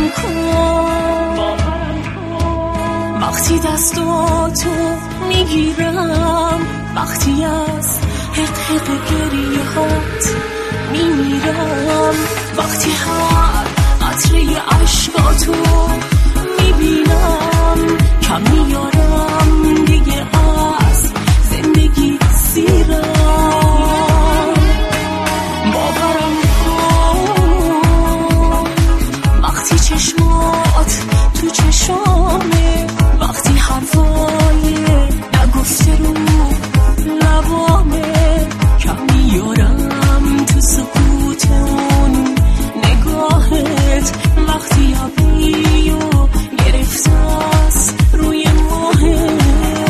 باورم کن وقتی دستاتو میگیرم، وقتی از حق حق گریه هات میمیرم، وقتی هر قطره عشقاتو میبینم کم میارم دیگه از زندگی سیرم. باورم کن وقتی چشمات تو چشامه، وقتی حرفای نگفته رو لبامه کم میارم تو سکوت اون نگاهت، وقتی ابری و گرفته است روی موهت.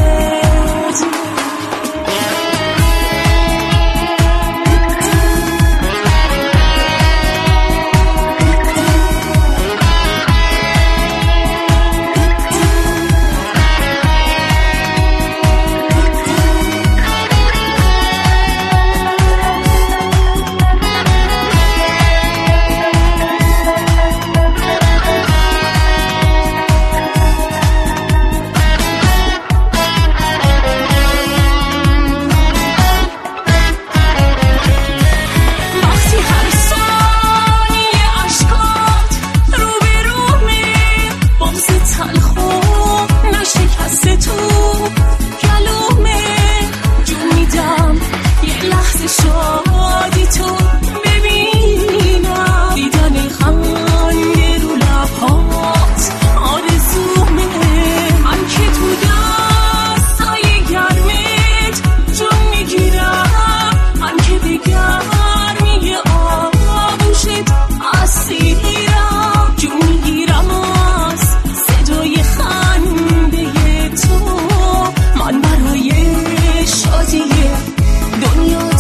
شادی تو ببینم، دیدن خنده رو لبهات آرزومه، من که تو دستای گرمت جون میگیرم، من که به گرمی آغوشت اسیرم، جون میگیرم از صدای خنده تو، من برای شادی دنیات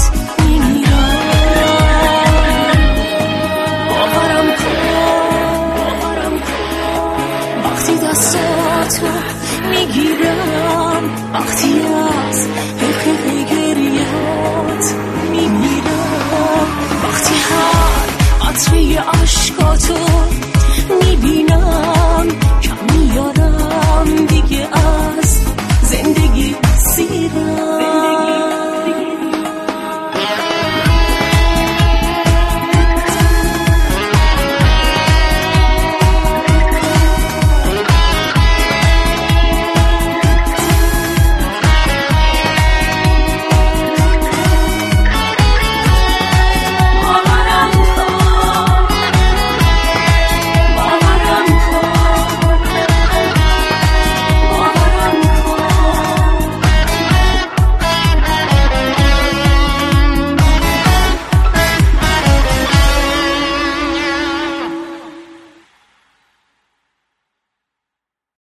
دستاتو میگیرم، وقتی از حق گریهات میمیرم، وقتی هر قطره عشقاتو